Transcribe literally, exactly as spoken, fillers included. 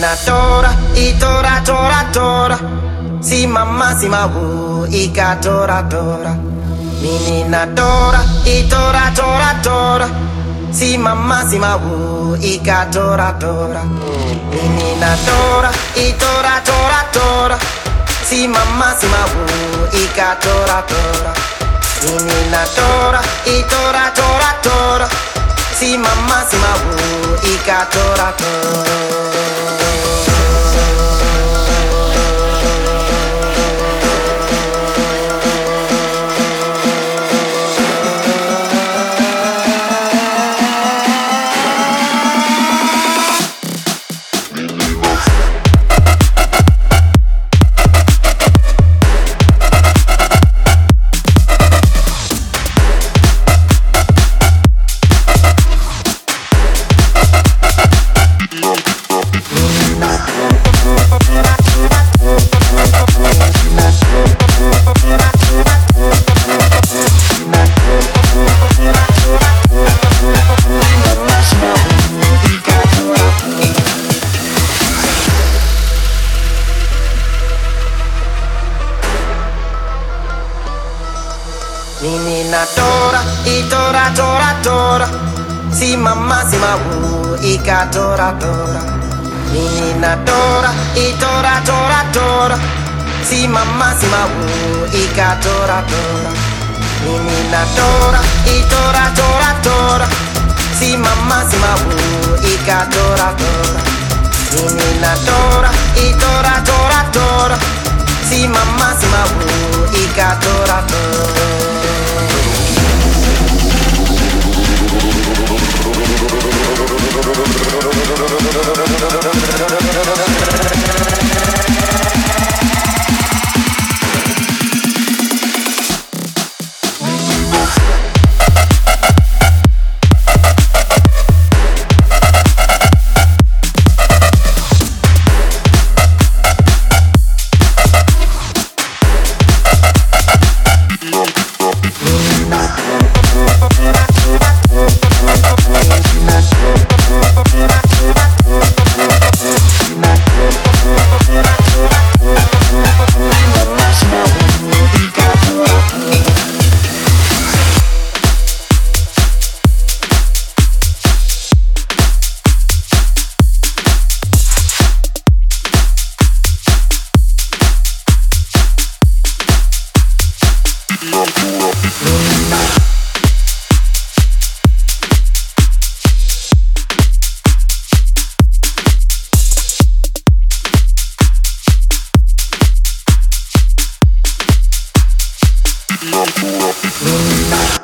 Menina tora, i tora tora tora. Si mamma si mawu, ika tora tora. Menina tora, i tora tora tora. Si mamma si mawu, ika tora tora. Menina tora, i tora tora tora. Si mamma si mawu, ika tora tora. Menina tora, i tora tora tora. Si mamma si mawu, ika tora tora. Menina tora, i tora tora tora. Si mamma si mawu, ika tora tora. Menina tora, i tora tora tora. Si mamma si mawu, ika tora tora. Menina tora, i tora tora tora. Si mamma si mawu, ika tora tora. Menina tora, i tora tora tora. Si mamma si mawu, ika tora tora. Menina